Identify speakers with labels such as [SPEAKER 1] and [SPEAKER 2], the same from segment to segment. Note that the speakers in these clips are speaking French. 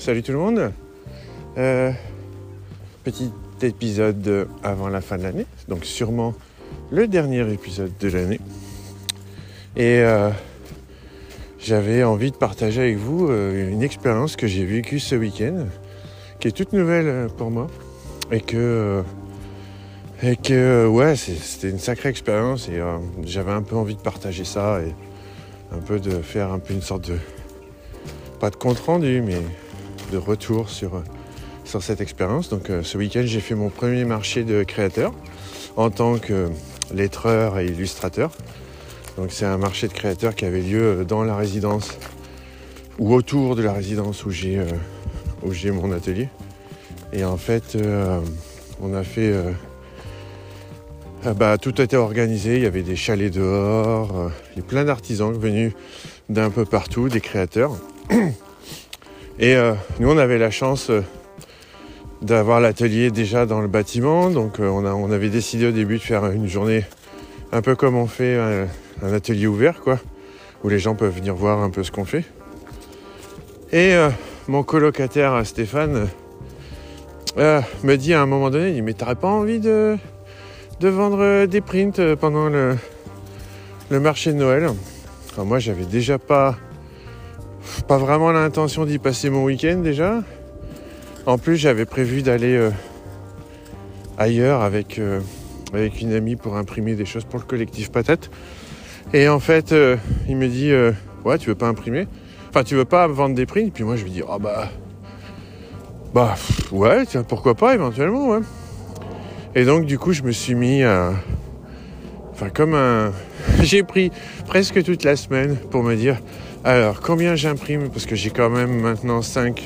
[SPEAKER 1] salut tout le monde. Petit épisode avant la fin de l'année, donc sûrement le dernier épisode de l'année. Et j'avais envie de partager avec vous une expérience que j'ai vécue ce week-end, qui est toute nouvelle pour moi, et que c'était une sacrée expérience, et j'avais un peu envie de partager ça et un peu de faire un peu une sorte de, pas de compte rendu, mais de retour sur cette expérience. Donc ce week-end, j'ai fait mon premier marché de créateurs en tant que lettreur et illustrateur. Donc c'est un marché de créateurs qui avait lieu dans la résidence ou autour de la résidence où j'ai mon atelier. Et en fait, on a fait... tout était organisé, il y avait des chalets dehors, il y a plein d'artisans venus d'un peu partout, des créateurs. Et nous, on avait la chance d'avoir l'atelier déjà dans le bâtiment. Donc on avait décidé au début de faire une journée un peu comme on fait un atelier ouvert, quoi, où les gens peuvent venir voir un peu ce qu'on fait. Et mon colocataire Stéphane me dit à un moment donné, il dit, mais t'aurais pas envie de vendre des prints pendant le marché de Noël? Alors moi, j'avais déjà pas vraiment l'intention d'y passer mon week-end déjà. En plus, j'avais prévu d'aller ailleurs avec une amie pour imprimer des choses pour le collectif Patate. Et en fait, il me dit ouais, tu veux pas imprimer? Enfin, tu veux pas vendre des prints? Puis moi, je lui dis ouais, tiens, pourquoi pas éventuellement, ouais. Et donc, du coup, je me suis mis à... J'ai pris presque toute la semaine pour me dire, alors, combien j'imprime? Parce que j'ai quand même maintenant 5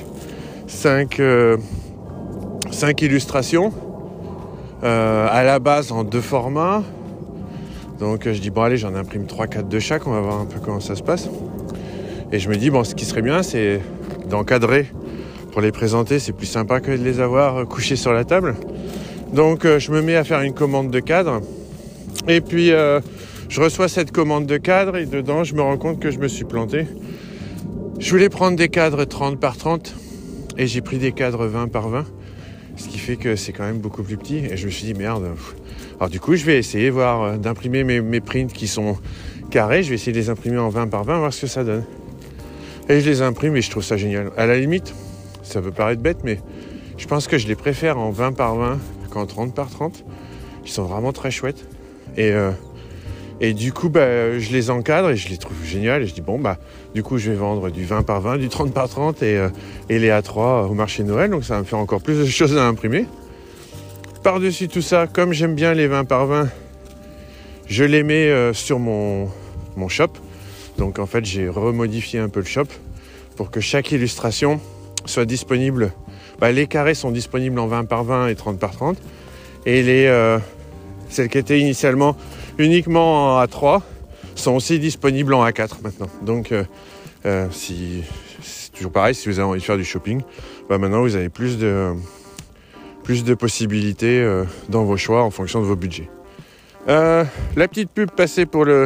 [SPEAKER 1] illustrations, à la base en 2 formats. Donc, je dis, bon, allez, j'en imprime 3-4 de chaque, on va voir un peu comment ça se passe. Et je me dis, bon, ce qui serait bien, c'est d'encadrer pour les présenter. C'est plus sympa que de les avoir couchés sur la table. Donc je me mets à faire une commande de cadre et puis je reçois cette commande de cadre et dedans je me rends compte que je me suis planté. Je voulais prendre des cadres 30 par 30 et j'ai pris des cadres 20 par 20, ce qui fait que c'est quand même beaucoup plus petit et je me suis dit merde. Alors du coup je vais essayer d'imprimer mes prints qui sont carrés, je vais essayer de les imprimer en 20 par 20, voir ce que ça donne. Et je les imprime et je trouve ça génial. À la limite, ça peut paraître bête, mais je pense que je les préfère en 20 par 20 qu'en 30 par 30. Ils sont vraiment très chouettes. Et du coup, je les encadre et je les trouve géniales. Et je dis, du coup, je vais vendre du 20 par 20, du 30 par 30 et les A3 au marché de Noël. Donc, ça va me faire encore plus de choses à imprimer. Par-dessus tout ça, comme j'aime bien les 20 par 20, je les mets sur mon shop. Donc, en fait, j'ai remodifié un peu le shop pour que chaque illustration soit disponible. Les carrés sont disponibles en 20 par 20 et 30 par 30. Et celles qui étaient initialement uniquement en A3 sont aussi disponibles en A4 maintenant. Donc, c'est toujours pareil, si vous avez envie de faire du shopping, maintenant vous avez plus de possibilités dans vos choix en fonction de vos budgets. La petite pub passée pour le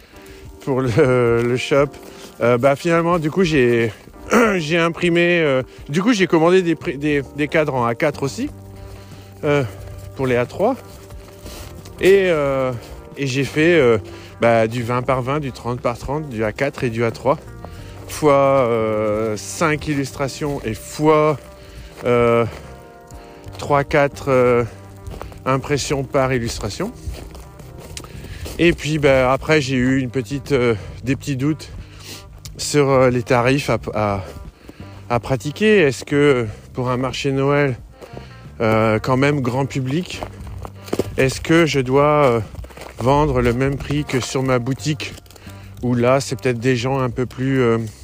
[SPEAKER 1] shop. Finalement, du coup, j'ai imprimé... du coup, j'ai commandé des cadres en A4 aussi, pour les A3. Et j'ai fait du 20 par 20, du 30 par 30, du A4 et du A3, fois 5 illustrations et fois 3-4 impressions par illustration. Et puis après, j'ai eu des petits doutes sur les tarifs à pratiquer. Est-ce que pour un marché Noël quand même grand public, est-ce que je dois vendre le même prix que sur ma boutique, où là c'est peut-être des gens un peu plus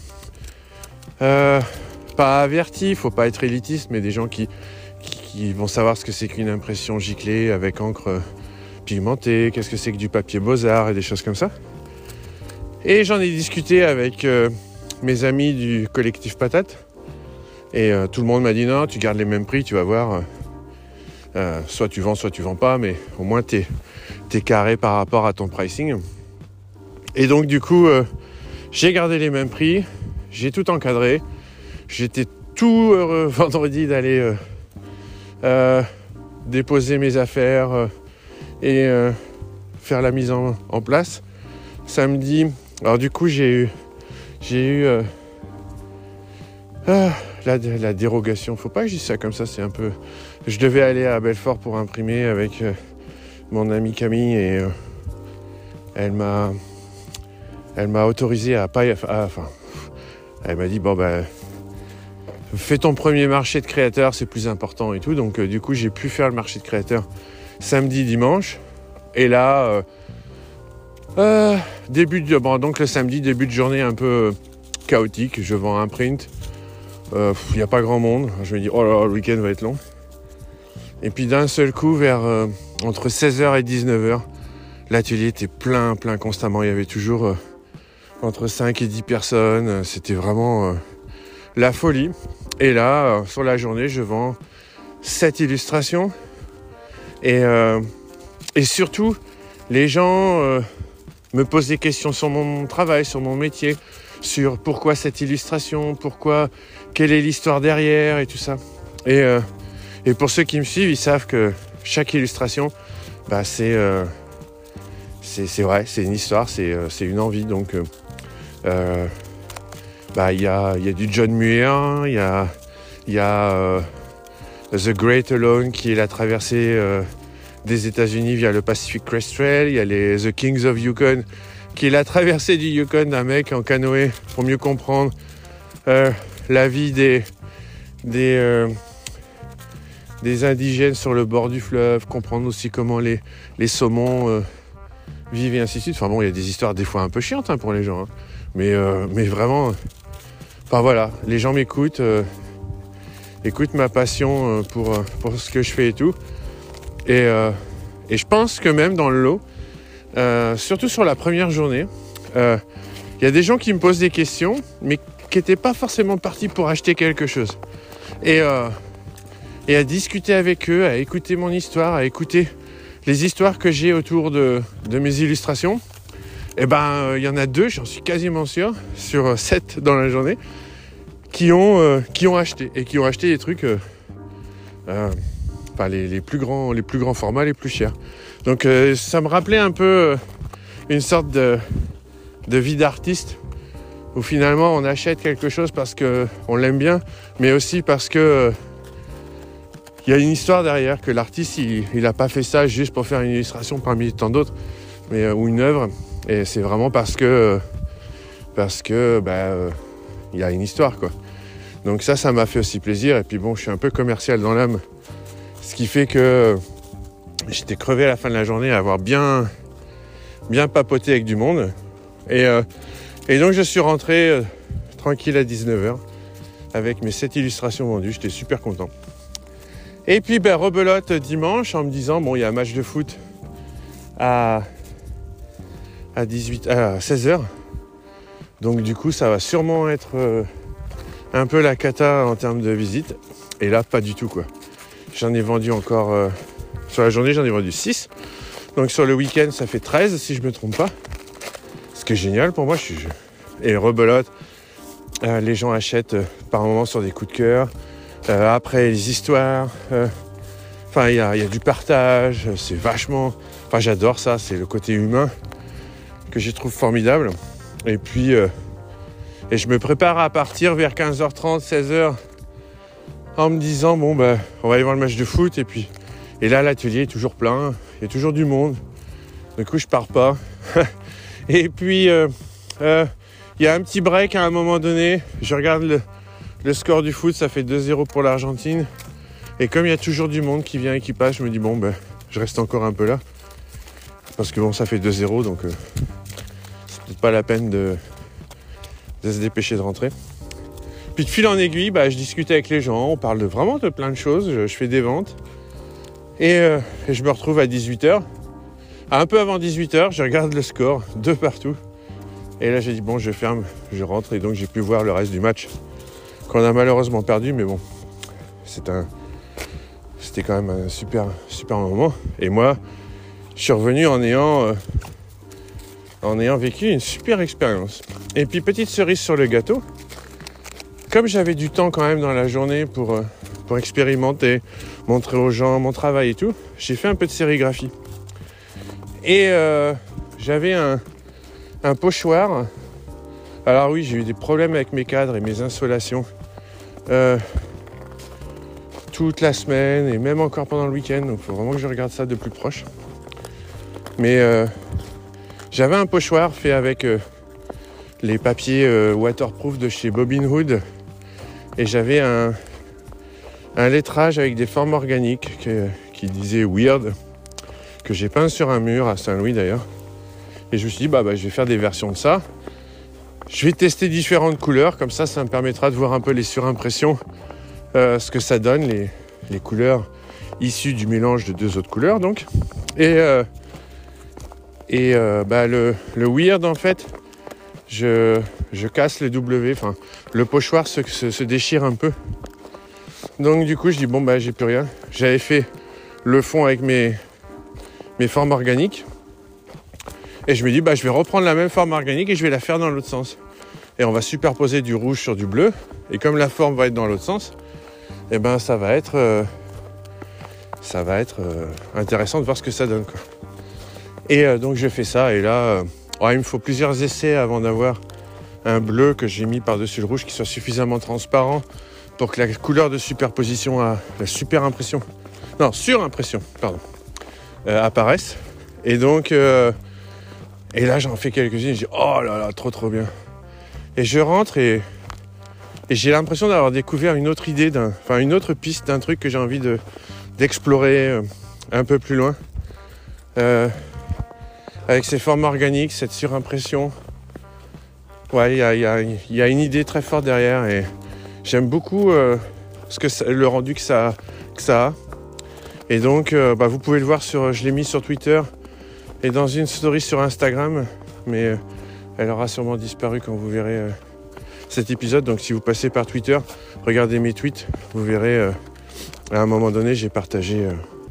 [SPEAKER 1] pas avertis, faut pas être élitiste, mais des gens qui vont savoir ce que c'est qu'une impression giclée avec encre pigmentée, qu'est-ce que c'est que du papier Beaux-Arts et des choses comme ça. Et j'en ai discuté avec mes amis du collectif Patate. Et tout le monde m'a dit non, tu gardes les mêmes prix, tu vas voir. Soit tu vends pas, mais au moins t'es carré par rapport à ton pricing. Et donc du coup, j'ai gardé les mêmes prix, j'ai tout encadré. J'étais tout vendredi d'aller déposer mes affaires et faire la mise en place. Samedi, alors du coup j'ai eu la dérogation. Faut pas que je dise ça comme ça, c'est un peu... Je devais aller à Belfort pour imprimer avec mon amie Camille et elle m'a autorisé à pas... elle m'a dit, bon ben... fais ton premier marché de créateurs, c'est plus important et tout. Donc du coup, j'ai pu faire le marché de créateurs samedi, dimanche. Et là, donc le samedi, début de journée un peu chaotique. Je vends un print. Il n'y a pas grand monde. Je me dis, oh là là, le week-end va être long. Et puis d'un seul coup, vers entre 16h et 19h, l'atelier était plein constamment. Il y avait toujours entre 5 et 10 personnes. C'était vraiment la folie. Et là, sur la journée, je vends 7 illustrations. Et surtout, les gens me posent des questions sur mon travail, sur mon métier, sur pourquoi cette illustration, quelle est l'histoire derrière et tout ça. Et pour ceux qui me suivent, ils savent que chaque illustration, bah, c'est vrai, c'est une histoire, c'est une envie. Donc, il y a du John Muir, il y a The Great Alone qui est la traversée des États-Unis via le Pacific Crest Trail. Il y a The Kings of Yukon qui est la traversée du Yukon d'un mec en canoë pour mieux comprendre la vie des indigènes sur le bord du fleuve, comprendre aussi comment les saumons vivent et ainsi de suite. Enfin bon, il y a des histoires des fois un peu chiantes pour les gens, hein. Mais vraiment, voilà, les gens m'écoutent, écoutent ma passion pour ce que je fais et tout. Et je pense que même dans le lot, surtout sur la première journée, il y a des gens qui me posent des questions, mais qui n'étaient pas forcément partis pour acheter quelque chose. Et à discuter avec eux, à écouter mon histoire, à écouter les histoires que j'ai autour de mes illustrations. Et il y en a 2, j'en suis quasiment sûr, sur 7 dans la journée, qui ont acheté. Et qui ont acheté des trucs, les plus grands formats, les plus chers. Donc ça me rappelait un peu une sorte de vie d'artiste, où finalement on achète quelque chose parce qu'on l'aime bien, mais aussi parce que il y a une histoire derrière, que l'artiste il a pas fait ça juste pour faire une illustration parmi tant d'autres, mais ou une œuvre. Et c'est vraiment parce que il y a une histoire, quoi. Donc ça m'a fait aussi plaisir. Et puis bon, je suis un peu commercial dans l'âme, ce qui fait que j'étais crevé à la fin de la journée à avoir bien papoté avec du monde. Et donc je suis rentré tranquille à 19h avec mes 7 illustrations vendues. J'étais super content. Et puis rebelote dimanche en me disant, bon, il y a un match de foot à 16h. Donc du coup, ça va sûrement être un peu la cata en termes de visite. Et là, pas du tout, quoi. J'en ai vendu encore... sur la journée, j'en ai vendu 6. Donc sur le week-end, ça fait 13, si je me trompe pas. Ce qui est génial pour moi. Et rebelote, les gens achètent par moments sur des coups de cœur. Après, les histoires. Il y a du partage. C'est vachement... j'adore ça. C'est le côté humain que je trouve formidable. Et puis, et je me prépare à partir vers 15h30, 16h, en me disant, on va aller voir le match de foot. Et là, l'atelier est toujours plein, il y a toujours du monde. Du coup, je pars pas. Et puis, il y a un petit break à un moment donné. Je regarde le score du foot, ça fait 2-0 pour l'Argentine. Et comme il y a toujours du monde qui vient et qui passe, je me dis, je reste encore un peu là. Parce que ça fait 2-0, donc c'est peut-être pas la peine de se dépêcher de rentrer. Puis de fil en aiguille, je discute avec les gens, on parle vraiment de plein de choses, je fais des ventes. Et je me retrouve à 18h. Un peu avant 18h, je regarde le score, de partout. Et là j'ai dit, je ferme, je rentre. Et donc j'ai pu voir le reste du match, qu'on a malheureusement perdu, mais bon, c'était quand même un super moment. Et moi, je suis revenu en ayant vécu une super expérience. Et puis petite cerise sur le gâteau, comme j'avais du temps quand même dans la journée pour expérimenter, montrer aux gens mon travail et tout, j'ai fait un peu de sérigraphie. Et j'avais un pochoir. Alors oui, j'ai eu des problèmes avec mes cadres et mes insolations toute la semaine et même encore pendant le week-end, donc il faut vraiment que je regarde ça de plus proche. Mais j'avais un pochoir fait avec les papiers waterproof de chez Bobbin Hood, et j'avais un lettrage avec des formes organiques qui disait Weird, que j'ai peint sur un mur à Saint-Louis d'ailleurs. Et je me suis dit, bah, je vais faire des versions de ça. Je vais tester différentes couleurs, comme ça me permettra de voir un peu les surimpressions, ce que ça donne, les couleurs issues du mélange de deux autres couleurs donc. Et le Weird, en fait, je casse le W, enfin le pochoir se déchire un peu. Donc du coup je dis bon j'ai plus rien. J'avais fait le fond avec mes formes organiques. Et je me dis je vais reprendre la même forme organique et je vais la faire dans l'autre sens. Et on va superposer du rouge sur du bleu. Et comme la forme va être dans l'autre sens, et ça va être intéressant de voir ce que ça donne, quoi. Et donc je fais ça, et là il me faut plusieurs essais avant d'avoir un bleu que j'ai mis par-dessus le rouge qui soit suffisamment transparent pour que la couleur de superposition, la surimpression apparaisse. Et donc et là j'en fais quelques-unes et je dis oh là là, trop bien. Et je rentre et j'ai l'impression d'avoir découvert une autre idée, une autre piste d'un truc que j'ai envie d'explorer un peu plus loin. Avec ces formes organiques, cette surimpression. Ouais, il y a une idée très forte derrière et j'aime beaucoup le rendu que ça a. Et donc, vous pouvez le voir je l'ai mis sur Twitter et dans une story sur Instagram, mais elle aura sûrement disparu quand vous verrez cet épisode. Donc si vous passez par Twitter, regardez mes tweets, vous verrez à un moment donné, j'ai partagé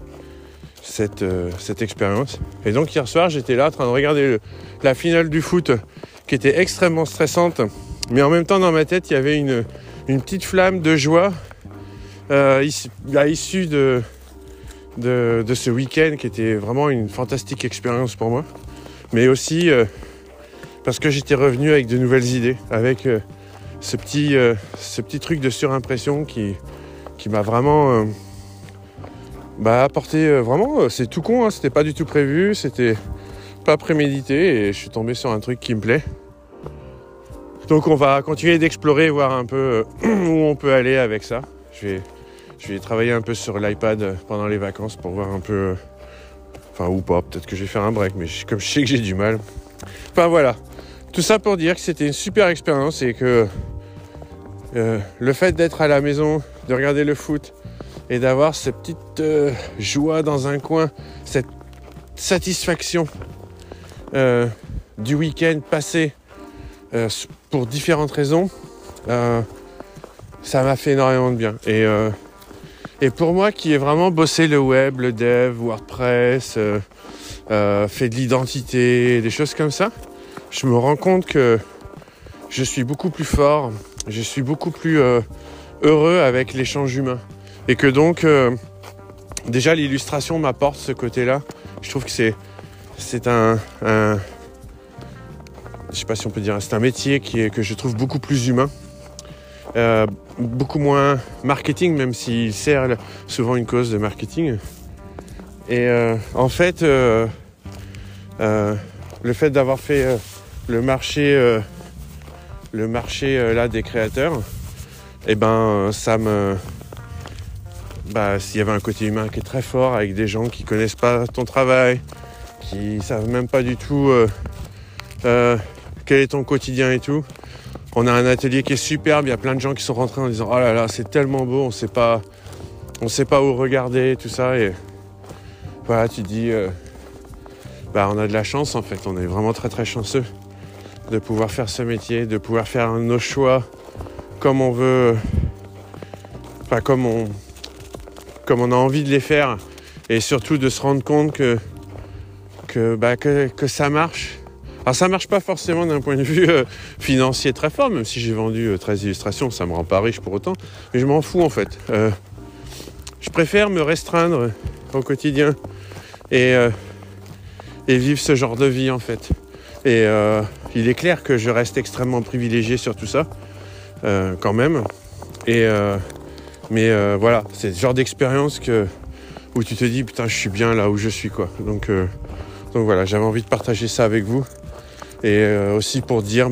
[SPEAKER 1] cette expérience. Et donc hier soir, j'étais là en train de regarder la finale du foot qui était extrêmement stressante, mais en même temps dans ma tête, il y avait une petite flamme de joie issue de ce week-end qui était vraiment une fantastique expérience pour moi, mais aussi parce que j'étais revenu avec de nouvelles idées, avec ce petit truc de surimpression qui m'a vraiment apporté vraiment, c'est tout con, c'était pas du tout prévu, c'était pas prémédité et je suis tombé sur un truc qui me plaît. Donc on va continuer d'explorer, voir un peu où on peut aller avec ça. Je vais travailler un peu sur l'iPad pendant les vacances pour voir un peu, ou pas, peut-être que je vais faire un break, mais comme je sais que j'ai du mal. Voilà, tout ça pour dire que c'était une super expérience et que le fait d'être à la maison, de regarder le foot et d'avoir cette petite joie dans un coin, cette satisfaction du week-end passé pour différentes raisons, ça m'a fait énormément de bien. Et pour moi qui ai vraiment bossé le web, le dev, WordPress, fait de l'identité, des choses comme ça, je me rends compte que je suis beaucoup plus fort, je suis beaucoup plus heureux avec l'échange humain. Et que donc, déjà l'illustration m'apporte ce côté-là. Je trouve que c'est un je sais pas si on peut dire, c'est un métier que je trouve beaucoup plus humain. Beaucoup moins marketing, même s'il sert souvent une cause de marketing. Et en fait, le fait d'avoir fait le marché là des créateurs, ça me... s'il y avait un côté humain qui est très fort, avec des gens qui connaissent pas ton travail, qui savent même pas du tout quel est ton quotidien et tout. On a un atelier qui est superbe, il y a plein de gens qui sont rentrés en disant oh là là, c'est tellement beau, on sait pas où regarder, tout ça. Et voilà, tu te dis on a de la chance en fait, on est vraiment très très chanceux de pouvoir faire ce métier, de pouvoir faire nos choix comme on veut, comme on a envie de les faire, et surtout de se rendre compte que ça marche Alors ça marche pas forcément d'un point de vue financier très fort, même si j'ai vendu 13 illustrations, ça me rend pas riche pour autant, mais je m'en fous en fait. Je préfère me restreindre au quotidien et vivre ce genre de vie en fait. Et il est clair que je reste extrêmement privilégié sur tout ça, quand même. Mais voilà, c'est le genre d'expérience où tu te dis putain je suis bien là où je suis quoi. Donc voilà, j'avais envie de partager ça avec vous. Et aussi pour dire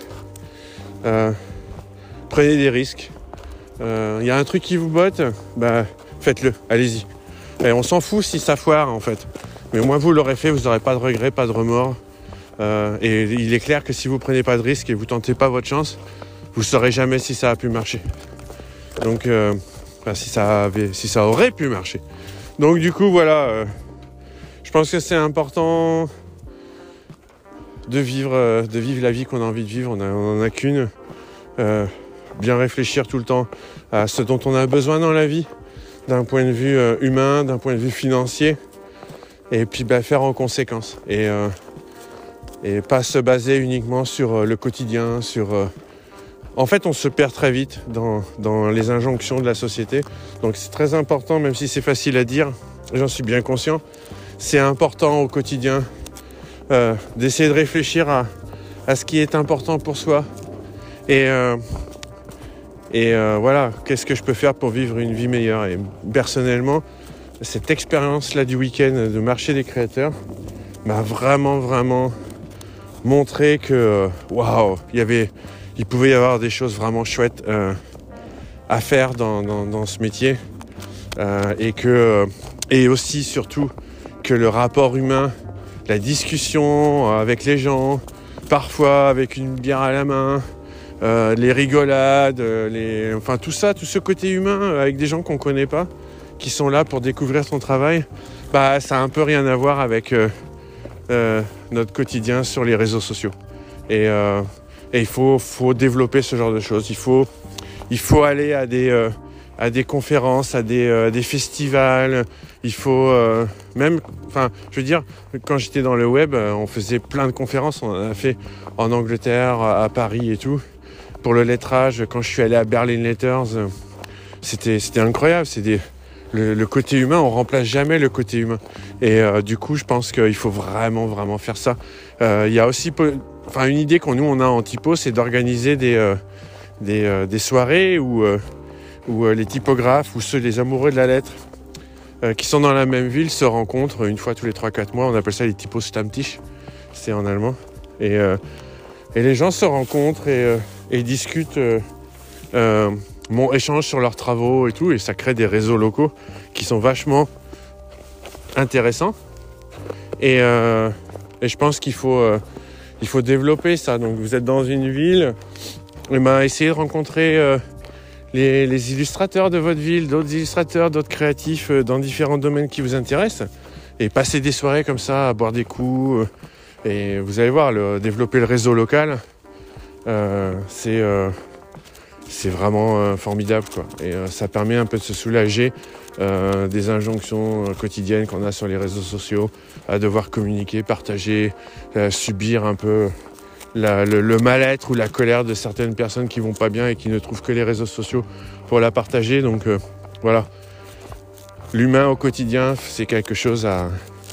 [SPEAKER 1] prenez des risques. Y a un truc qui vous botte, faites-le, allez-y. Et on s'en fout si ça foire en fait. Mais au moins vous l'aurez fait, vous n'aurez pas de regrets, pas de remords. Et il est clair que si vous prenez pas de risques et vous tentez pas votre chance, vous saurez jamais si ça a pu marcher. Donc si ça aurait pu marcher. Donc du coup voilà, je pense que c'est important de vivre la vie qu'on a envie de vivre. On en a qu'une. Bien réfléchir tout le temps à ce dont on a besoin dans la vie, d'un point de vue humain, d'un point de vue financier, et puis faire en conséquence. Et pas se baser uniquement sur le quotidien, En fait, on se perd très vite dans les injonctions de la société. Donc c'est très important, même si c'est facile à dire, j'en suis bien conscient, c'est important au quotidien d'essayer de réfléchir à ce qui est important pour soi. Et voilà, qu'est-ce que je peux faire pour vivre une vie meilleure. Et personnellement, cette expérience-là du week-end de marché des créateurs m'a vraiment, vraiment montré que, waouh, il pouvait y avoir des choses vraiment chouettes à faire dans ce métier. Et aussi, surtout, que le rapport humain, la discussion avec les gens, parfois avec une bière à la main, les rigolades, tout ça, tout ce côté humain avec des gens qu'on connaît pas, qui sont là pour découvrir ton travail, ça a un peu rien à voir avec notre quotidien sur les réseaux sociaux. Et il faut développer ce genre de choses. Il faut aller à des conférences, à des festivals. Il faut quand j'étais dans le web, on faisait plein de conférences. On en a fait en Angleterre, à Paris et tout. Pour le lettrage, quand je suis allé à Berlin Letters, c'était incroyable. Le côté humain, on remplace jamais le côté humain. Et du coup, je pense qu'il faut vraiment, vraiment faire ça. Il y a aussi une idée qu'on a en typo, c'est d'organiser des soirées où les typographes ou les amoureux de la lettre qui sont dans la même ville se rencontrent une fois tous les 3-4 mois. On appelle ça les typos Stammtisch, c'est en allemand. Et les gens se rencontrent et discutent, échangent sur leurs travaux et tout, et ça crée des réseaux locaux qui sont vachement intéressants. Et je pense qu'il faut développer ça. Donc vous êtes dans une ville, essayez de rencontrer les illustrateurs de votre ville, d'autres illustrateurs, d'autres créatifs dans différents domaines qui vous intéressent, et passer des soirées comme ça, à boire des coups, et vous allez voir, développer le réseau local, c'est vraiment formidable, quoi. Et ça permet un peu de se soulager des injonctions quotidiennes qu'on a sur les réseaux sociaux, à devoir communiquer, partager, subir un peu le mal-être ou la colère de certaines personnes qui vont pas bien et qui ne trouvent que les réseaux sociaux pour la partager. Donc voilà, l'humain au quotidien, c'est quelque chose à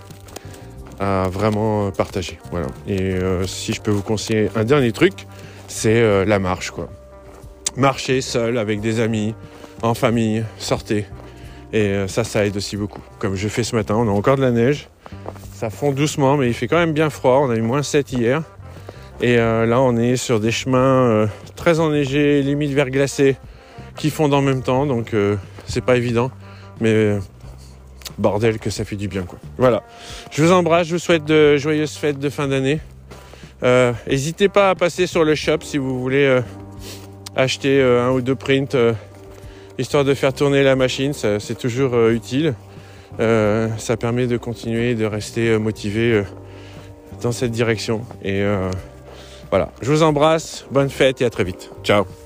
[SPEAKER 1] vraiment partager. Voilà. Et si je peux vous conseiller un dernier truc, c'est la marche, quoi. Marcher seul, avec des amis, en famille, sortez. Et ça aide aussi beaucoup. Comme je fais ce matin, on a encore de la neige. Ça fond doucement, mais il fait quand même bien froid. On a eu -7 hier. Et là, on est sur des chemins très enneigés, limite verglacés, qui fondent en même temps. Donc, c'est pas évident. Mais bordel que ça fait du bien, quoi. Voilà. Je vous embrasse. Je vous souhaite de joyeuses fêtes de fin d'année. N'hésitez pas à passer sur le shop si vous voulez acheter 1 ou 2 prints, histoire de faire tourner la machine. C'est toujours utile. Ça permet de continuer, de rester motivé dans cette direction. Et voilà, je vous embrasse, bonne fête et à très vite. Ciao.